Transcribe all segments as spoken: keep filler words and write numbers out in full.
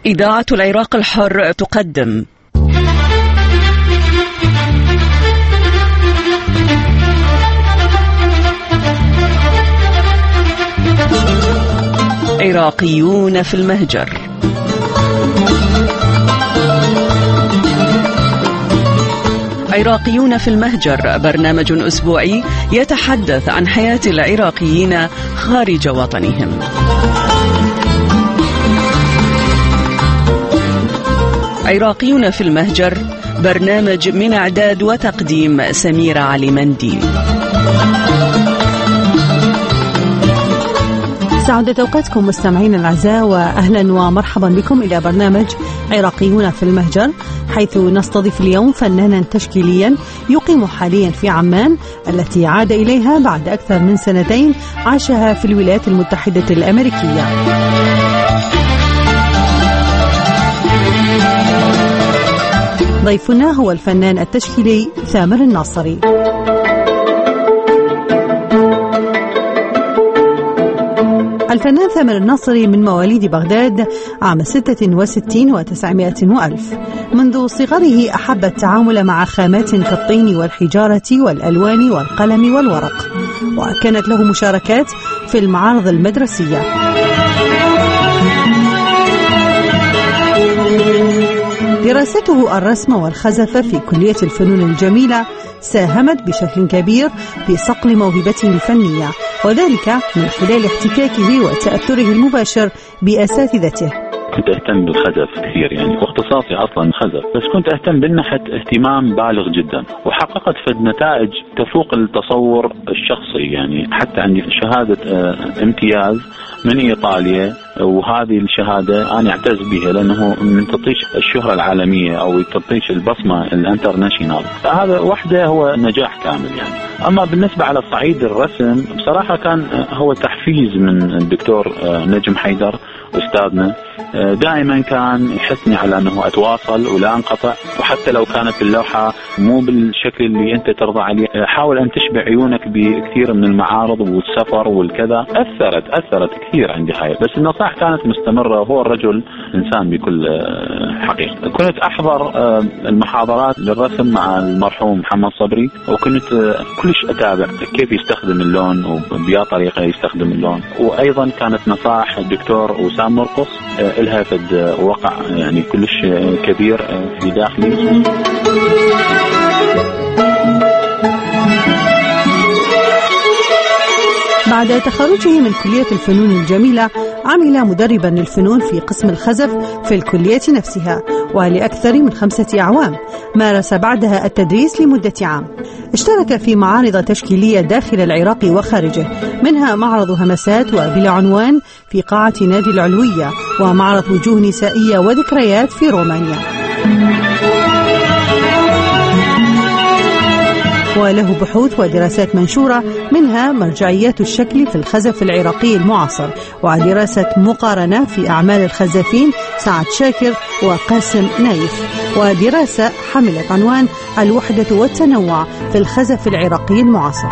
إذاعة العراق الحر تقدم عراقيون في المهجر. عراقيون في المهجر برنامج أسبوعي يتحدث عن حياة العراقيين خارج وطنهم. عراقيون في المهجر برنامج من إعداد وتقديم سميرة علي منديل. سعادة أوقاتكم مستمعين الأعزاء، وأهلا ومرحبا بكم إلى برنامج عراقيون في المهجر، حيث نستضيف اليوم فنانا تشكيليا يقيم حاليا في عمان التي عاد إليها بعد أكثر من سنتين عاشها في الولايات المتحدة الأمريكية. ضيفنا هو الفنان التشكيلي ثامر الناصري. الفنان ثامر الناصري من مواليد بغداد عام ستة وستين وتسعمائة وألف. منذ صغره أحب التعامل مع خامات كالطين والحجارة والألوان والقلم والورق، وكانت له مشاركات في المعارض المدرسية. دراسته الرسم والخزف في كلية الفنون الجميلة ساهمت بشكل كبير في صقل موهبته الفنية، وذلك من خلال احتكاكه وتأثره المباشر بأساتذته. كنت أهتم بالخزف كثير يعني، واختصاصي أصلا خزف، بس كنت أهتم بالنحت اهتمام بالغ جدا، وحققت فد نتائج تفوق التصور الشخصي يعني. حتى عندي شهادة اه امتياز من إيطاليا، وهذه الشهادة أنا أعتز بها لأنه من تطيش الشهرة العالمية أو تطيش البصمة الانترناشيونال، فهذا وحده هو نجاح كامل يعني. أما بالنسبة على الصعيد الرسم بصراحة كان هو تحفيز من الدكتور نجم حيدر أستاذنا، دائما كان يحثني على أنه أتواصل ولا أنقطع، وحتى لو كانت اللوحة مو بالشكل اللي أنت ترضى عليه حاول أن تشبع عيونك بكثير من المعارض والسفر والكذا. أثرت أثرت كثير عندي هاي، بس النصائح كانت مستمرة، وهو الرجل إنسان بكل حقيقة. كنت أحضر المحاضرات للرسم مع المرحوم محمد صبري، وكنت كلش أتابع كيف يستخدم اللون وبيا طريقة يستخدم اللون. وأيضا كانت نصائح الدكتور وسام مرقص إلها فد وقع يعني كلش كبير في داخلي. بعد تخرجه من كلية الفنون الجميلة عمل مدربا للفنون في قسم الخزف في الكلية نفسها، ولأكثر من خمسة أعوام مارس بعدها التدريس لمدة عام. اشترك في معارض تشكيلية داخل العراق وخارجه، منها معرض همسات وبلا عنوان في قاعة نادي العلوية، ومعرض وجوه نسائية وذكريات في رومانيا. وله بحوث ودراسات منشورة، منها مرجعيات الشكل في الخزف العراقي المعاصر، ودراسة مقارنة في أعمال الخزافين سعد شاكر وقاسم نايف، ودراسة حملت عنوان الوحدة والتنوع في الخزف العراقي المعاصر.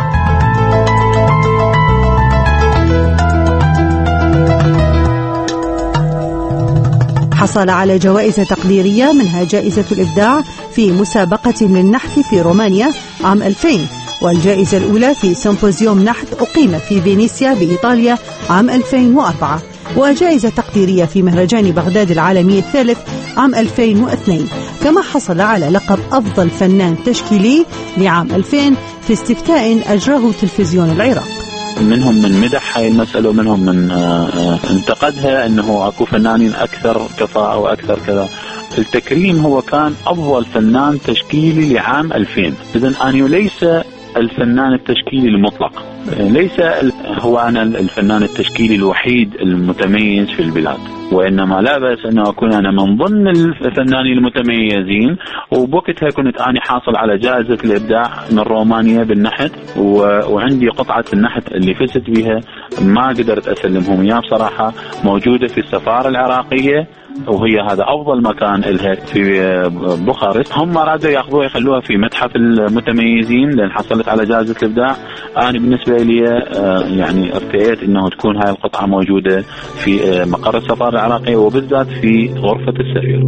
حصل على جوائز تقديرية، منها جائزة الإبداع في مسابقة للنحت في رومانيا عام ألفين، والجائزة الأولى في سيمبوزيوم نحت أقيم في فينيسيا بإيطاليا عام ألفين وأربعة، وجائزة تقديرية في مهرجان بغداد العالمي الثالث عام ألفين واثنين. كما حصل على لقب أفضل فنان تشكيلي لعام ألفين في استفتاء أجراه تلفزيون العراق. منهم من مدح هاي المسألة، ومنهم من انتقدها أنه أكو فنانين أكثر كفاءة وأكثر كذا. التكريم هو كان أفضل فنان تشكيلي لعام ألفين. إذن أنا ليس الفنان التشكيلي المطلق، ليس هو أنا الفنان التشكيلي الوحيد المتميز في البلاد، وإنما لا بأس أنه أكون أنا من ضمن الفنانين المتميزين. وبوقتها كنت أنا حاصل على جائزة الإبداع من رومانيا بالنحت، وعندي قطعة النحت اللي فزت بها ما قدرت أسلمهم إياه بصراحة، موجودة في السفارة العراقية، وهي هذا أفضل مكان لها في بوخارست. هم رادوا يأخذوها يخلوها في متحف المتميزين لأن حصلت على جائزة الإبداع. أنا بالنسبة لي يعني ارتئيت إنه تكون هاي القطعة موجودة في مقر السفارة العراقية وبالذات في غرفة السرير.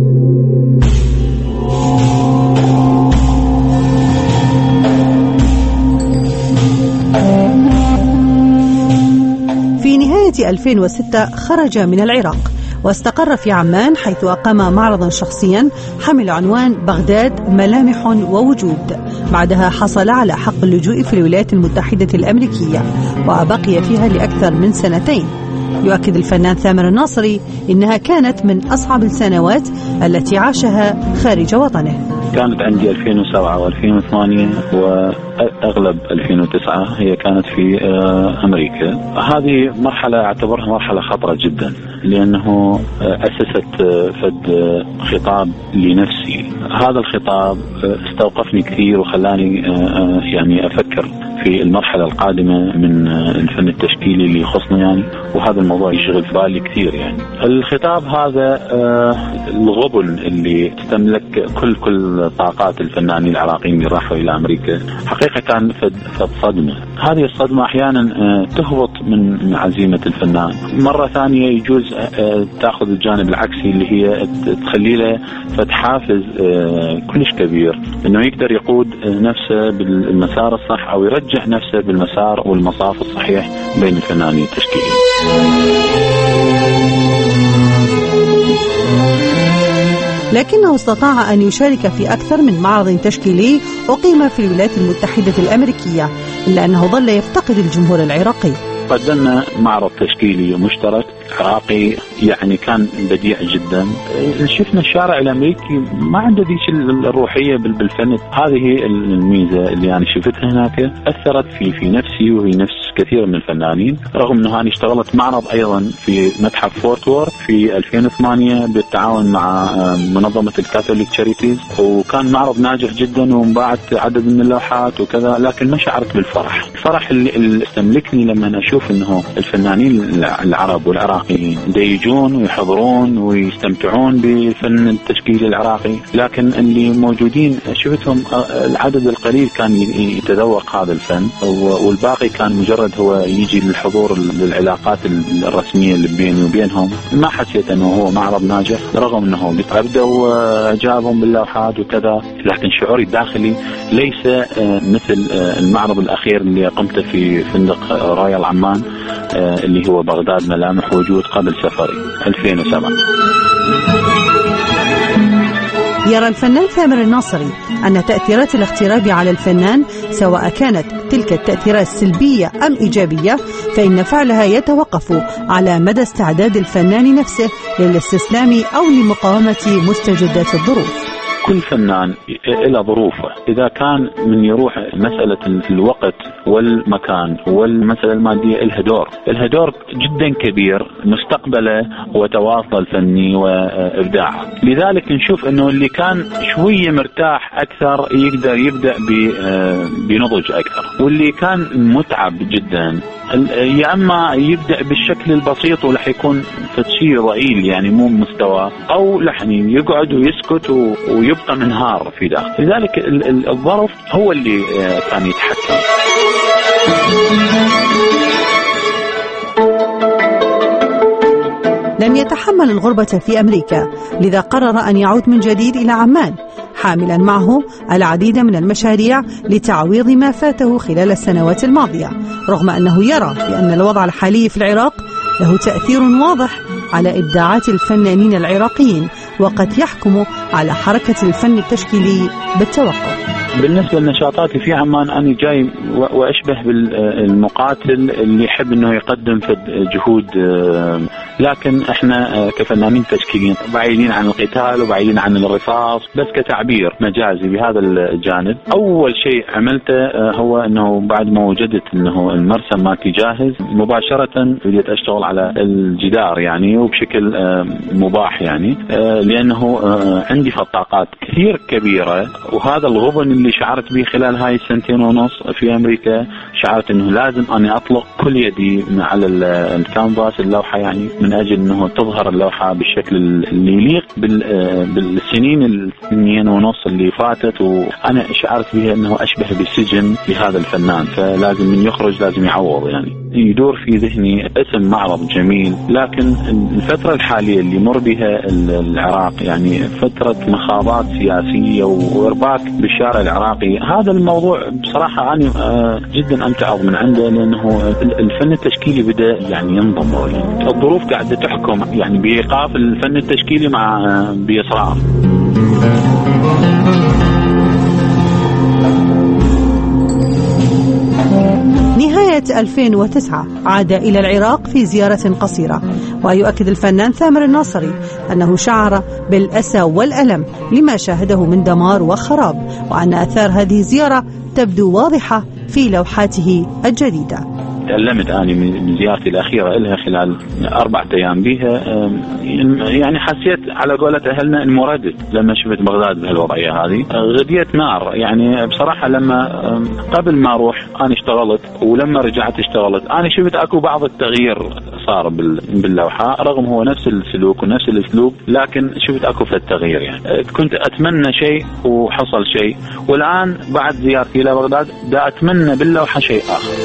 في نهاية ألفين وستة خرج من العراق واستقر في عمان، حيث أقام معرضا شخصيا حمل عنوان بغداد ملامح ووجود. بعدها حصل على حق اللجوء في الولايات المتحدة الأمريكية وبقي فيها لأكثر من سنتين. يؤكد الفنان ثامر الناصري إنها كانت من أصعب السنوات التي عاشها خارج وطنه. كانت عندي ألفين وسبعة وألفين وثمانية وأغلب ألفين وتسعة هي كانت في أمريكا. هذه مرحلة أعتبرها مرحلة خطرة جدا، لأنه أسست فد خطاب لنفسي. هذا الخطاب استوقفني كثير وخلاني يعني أفكر في المرحلة القادمة من الفن التشكيلي اللي يخصنا يعني، وهذا الموضوع يشغل في بالي كثير يعني. الخطاب هذا الغبن اللي تستملك كل كل طاقات الفنانين العراقيين اللي راحوا إلى أمريكا، حقيقة كان فد صدمة. هذه الصدمة أحيانا تهبط من عزيمة الفنان، مرة ثانية يجوز تأخذ الجانب العكسي اللي هي تخلي له فد حافز كلش كبير إنه يقدر يقود نفسه بالمسار الصح أو يرجع نفسه بالمسار والمصاف الصحيح بين الفنانين التشكيليين. لكنه استطاع أن يشارك في أكثر من معرض تشكيلي أقيم في الولايات المتحدة الأمريكية، إلا أنه ظل يفتقد الجمهور العراقي. قدمنا معرض تشكيلي مشترك عراقي يعني كان بديع جدا. شفنا الشارع الأمريكي ما عنده ذيك الروحية بالفن. هذه الميزة اللي أنا شفتها هناك أثرت في في نفسي وفي نفس كثير من الفنانين، رغم أنه أنا اشتغلت معرض أيضا في متحف فورت وورث في ألفين وثمانية بالتعاون مع منظمة الكاثوليك تشاريتيز، وكان معرض ناجح جدا وانباعت عدد من اللوحات وكذا، لكن ما شعرت بالفرح. الفرح اللي استملكني لما أشوف أنه الفنانين العرب والعراقيين يجون ويحضرون ويستمتعون بفن التشكيل العراقي، لكن اللي موجودين شفتهم العدد القليل كان يتذوق هذا الفن، والباقي كان مجرد هو يجي للحضور للعلاقات الرسمية اللي بيني وبينهم. ما حسيت أنه هو معرض ناجح، رغم أنه أبدوا إعجابهم باللوحات وكذا، لكن شعوري الداخلي ليس مثل المعرض الأخير اللي قمت في فندق رويال عمان اللي هو بغداد ملامح وجود قبل سفري ألفين وسبعة. يرى الفنان ثامر الناصري أن تأثيرات الاغتراب على الفنان، سواء كانت تلك التأثيرات سلبية أم إيجابية، فإن فعلها يتوقف على مدى استعداد الفنان نفسه للاستسلام أو لمقاومة مستجدات الظروف. كل فنان إلى ظروفه، إذا كان من يروح مسألة الوقت والمكان والمسألة المادية إلها دور إلها دور جدا كبير مستقبله وتواصل الفني وإبداعه. لذلك نشوف أنه اللي كان شوية مرتاح أكثر يقدر يبدأ بنضج أكثر، واللي كان متعب جدا يا أما يبدأ بالشكل البسيط ولح يكون فتشي ضئيل يعني مو مستوى، أو لحني يقعد ويسكت ويبقى منهار في داخل. لذلك الظرف هو اللي كان يتحكم. لم يتحمل الغربة في أمريكا، لذا قرر أن يعود من جديد إلى عمان، حاملا معه العديد من المشاريع لتعويض ما فاته خلال السنوات الماضية، رغم أنه يرى بأن الوضع الحالي في العراق له تأثير واضح على إبداعات الفنانين العراقيين، وقد يحكم على حركة الفن التشكيلي بالتوقف. بالنسبة لنشاطاتي في عمان أنا جاي وأشبه بالمقاتل اللي يحب أنه يقدم في جهود، لكن إحنا كفنانين تشكيليين بعيدين عن القتال وبعيدين عن الرصاص، بس كتعبير مجازي بهذا الجانب. أول شيء عملته هو أنه بعد ما وجدت أنه المرسم ما تجاهز مباشرة بديت أشتغل على الجدار يعني، وبشكل مباح يعني، لأنه عندي طاقات كثير كبيرة، وهذا الغبن اللي شعرت به خلال هاي السنتين ونص في أمريكا، شعرت أنه لازم أني أطلق كل يدي على الكانفاس اللوحة، يعني من أجل أنه تظهر اللوحة بالشكل اللي يليق بالسنين الاثنين ونص اللي فاتت. وأنا شعرت بها أنه أشبه بالسجن لهذا الفنان، فلازم من يخرج لازم يعوض. يعني يدور في ذهني اسم معرض جميل، لكن الفترة الحالية اللي مر بها العراق يعني فترة مخاضات سياسية وإرباك بالشارع العراقي، هذا الموضوع بصراحة أنا جدا أمتعض من عنده، لأنه الفن التشكيلي بدأ يعني ينضم. يعني الظروف قاعدة تحكم يعني بإيقاف الفن التشكيلي مع بإصرار. نهاية ألفين وتسعة عاد إلى العراق في زيارة قصيرة، ويؤكد الفنان ثامر الناصري أنه شعر بالأسى والألم لما شاهده من دمار وخراب، وأن آثار هذه الزيارة تبدو واضحة في لوحاته الجديدة. تألمت أنا من زيارتي الأخيرة إلها خلال أربعة أيام بها، يعني حسيت على قولة أهلنا المردد لما شفت بغداد بهالوضعية هذه. غديت نار يعني بصراحة. لما قبل ما أروح أنا اشتغلت، ولما رجعت اشتغلت، أنا شفت أكو بعض التغيير صار باللوحة، رغم هو نفس السلوك ونفس الأسلوب، لكن شفت أكو في التغيير. يعني كنت أتمنى شيء وحصل شيء، والآن بعد زيارتي إلى بغداد دا أتمنى باللوحة شيء آخر.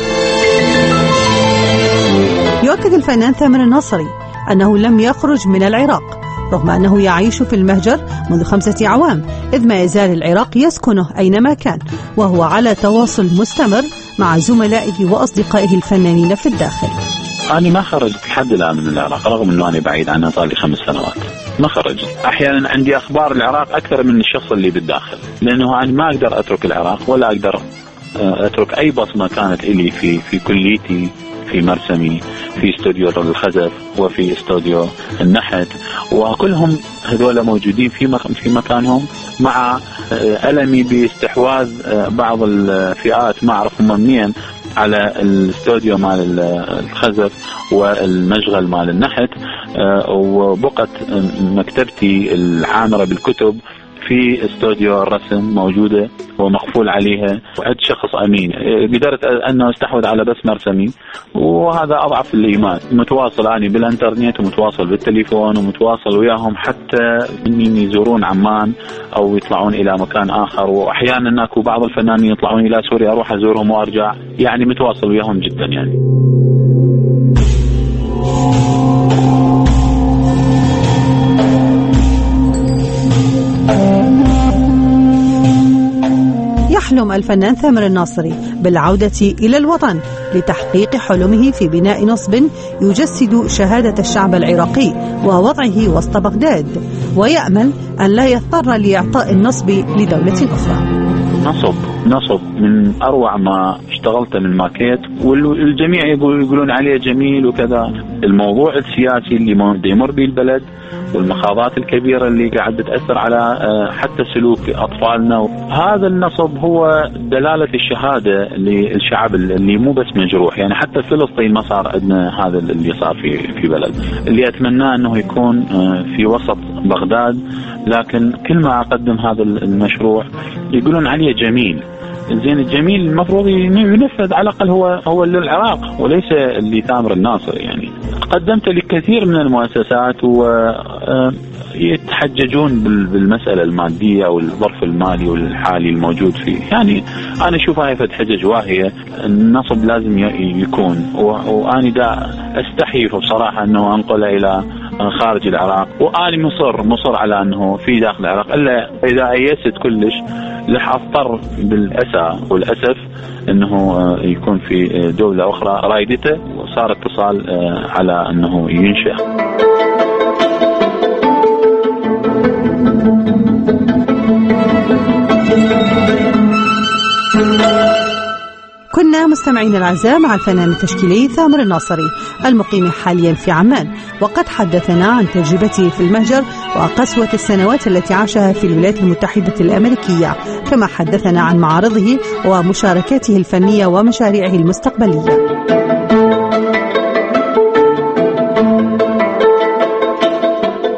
يؤكد الفنان ثامر الناصري أنه لم يخرج من العراق رغم أنه يعيش في المهجر منذ خمسة أعوام، إذ ما يزال العراق يسكنه أينما كان، وهو على تواصل مستمر مع زملائه وأصدقائه الفنانين في الداخل. أنا ما خرجت لحد الآن من العراق، رغم أنه أنا بعيد عنها صار لي خمس سنوات ما خرجت. أحيانا عندي أخبار العراق أكثر من الشخص اللي بالداخل، لأنه أنا ما أقدر أترك العراق ولا أقدر أترك أي بصمة كانت إلي في في كليتي، في مرسمي، في استوديو الخزف، وفي استوديو النحت، وكلهم هذول موجودين في في مكانهم، مع ألمي باستحواذ بعض الفئات ما أعرف هم منين على الاستوديو مال الخزف والمشغل مال النحت، وبقت مكتبتي العامرة بالكتب في استوديو الرسم موجودة ومقفول عليها، وعد شخص أمين قدرت أنه استحوذ على بس مرسمي، وهذا أضعف الإيمان. متواصل أنا بالإنترنت ومتواصل بالتليفون ومتواصل وياهم، حتى إنهم يزورون عمان أو يطلعون إلى مكان آخر، وأحيانا أكو بعض الفنانين يطلعون إلى سوريا أروح أزورهم وأرجع، يعني متواصل وياهم جدا. يعني يحلم الفنان ثامر الناصري بالعودة إلى الوطن لتحقيق حلمه في بناء نصب يجسد شهادة الشعب العراقي ووضعه وسط بغداد، ويأمل أن لا يضطر لإعطاء النصب لدولة أخرى. نصب نصب من أروع ما اشتغلت من ماكيت، والجميع يقولون عليه جميل وكذا. الموضوع السياسي اللي يمر به البلد والمخاضات الكبيرة اللي قاعد بتأثر على حتى سلوك أطفالنا، هذا النصب هو دلالة الشهادة للشعب اللي مو بس مجروح. يعني حتى فلسطين ما صار عندنا هذا اللي صار في في بلد. اللي أتمناه أنه يكون في وسط بغداد، لكن كل ما أقدم هذا المشروع يقولون عليه جميل. زين الجميل المفروض ينفذ على الأقل هو هو للعراق وليس لثامر الناصري. يعني قدمت لكثير من المؤسسات ويتحججون بالمسألة المادية أو الظرف المالي والحالي الموجود فيه. يعني أنا أشوف هاي فد حجج واهية. النصب لازم يكون، وأنا دا أستحي بصراحة أنه أنقله إلى خارج العراق، وأنا مصر مصر على أنه في داخل العراق، إلا إذا أيست كلش لح أضطر بالأسى والأسف أنه يكون في دولة أخرى رايدته، وصار اتصال على أنه ينشأ. كنا مستمعين الأعزاء مع الفنان التشكيلي ثامر الناصري المقيم حاليا في عمان، وقد حدثنا عن تجربته في المهجر وقسوة السنوات التي عاشها في الولايات المتحدة الأمريكية، كما حدثنا عن معارضه ومشاركاته الفنية ومشاريعه المستقبلية.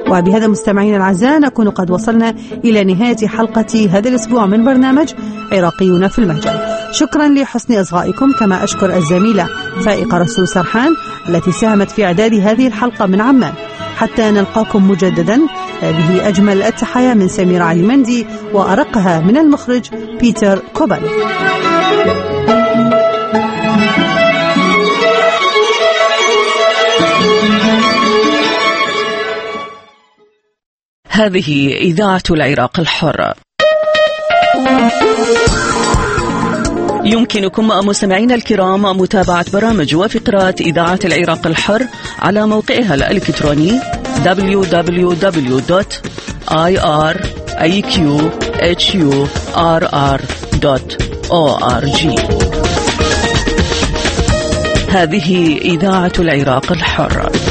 وبهذا مستمعينا الأعزاء نكون قد وصلنا إلى نهاية حلقة هذا الأسبوع من برنامج عراقيون في المهجر. شكرا لحسن إصغائكم، كما أشكر الزميلة فائقة رسول سرحان التي ساهمت في إعداد هذه الحلقة من عمان. حتى نلقاكم مجددا، هذه أجمل التحايا من سميرة علي مندي وأرقها من المخرج بيتر كوبل. هذه إذاعة العراق الحر. يمكنكم مستمعينا الكرام متابعة برامج وفقرات إذاعة العراق الحر على موقعها الإلكتروني دبليو دبليو دبليو دوت آي آر إيه كيو إتش يو آر آر دوت أو آر جي. هذه إذاعة العراق الحر.